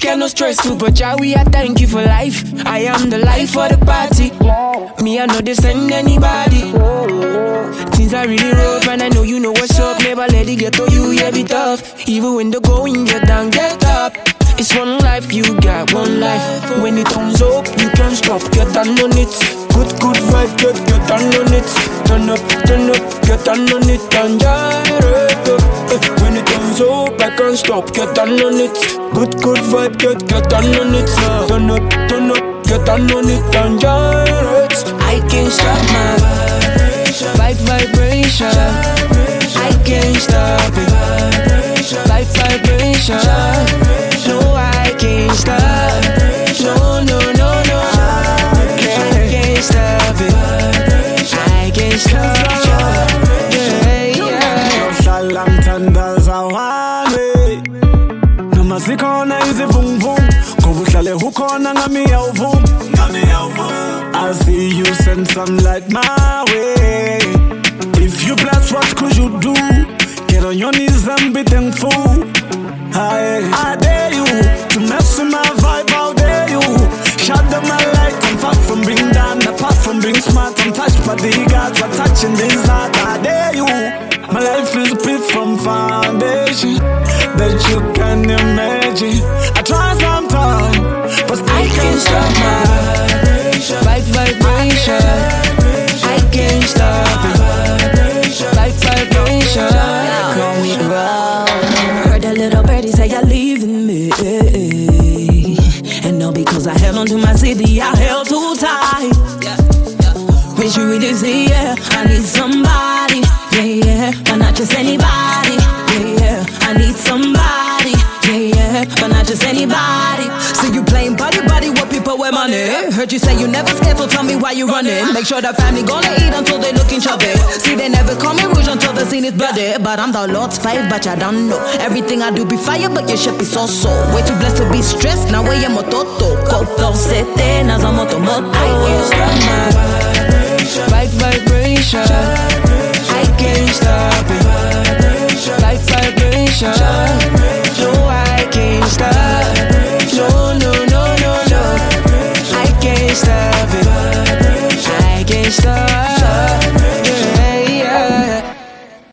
get no stressful, but yeah, we are thank you for life. I am the life for the party. Me, I know they send anybody. Things are really rough, and I know you know what's up. Never let it get to you, yeah, be tough. Even when the going get down, get up. It's one life, you got one life. When it comes up, you can't stop, get down on it. Good vibe, get down on it. Turn up, get down on it. And when it comes up, I can't stop, get down on it. Good vibe, get down on it. Turn up, get down on it. And I can't stop my vibration. I can't stop it. Life vibration. No, I can't stop. No. I can't stop it. I can't stop. Yeah. Salam tandals awale. Namasiko izi vung vung. Kobuhlale hukona ngami yawvum. I see you send some light my way. If you bless, what could you do? Get on your knees and be thankful. I dare you to mess with my vibe, how dare you? Shut down my light, I'm far from being done. Apart from being smart, I'm touched by the gods. We're touching this heart, I dare you. My life is built from foundation that you can imagine. I try sometimes, but I can't stop my vibration. I can't stop it. Life vibration. Call me wrong. Heard a little birdie say you're leaving me, and all because I held on to my city, I held too tight. Wish you really see, yeah, I need somebody, yeah, but not just anybody, yeah, I need somebody, yeah, but not just anybody. See you playing body with people with money. Heard you say you never scared, so tell me why you running. Make sure the family gonna eat until they looking chubby. See they never call me rouge until the scene is bloody. But I'm the Lord's fire, but I don't know. Everything I do be fire, but your ship is so. Way too blessed to be stressed, now way I'm a toto. Koto sete, na za moto. I can't stop my vibration. I can't stop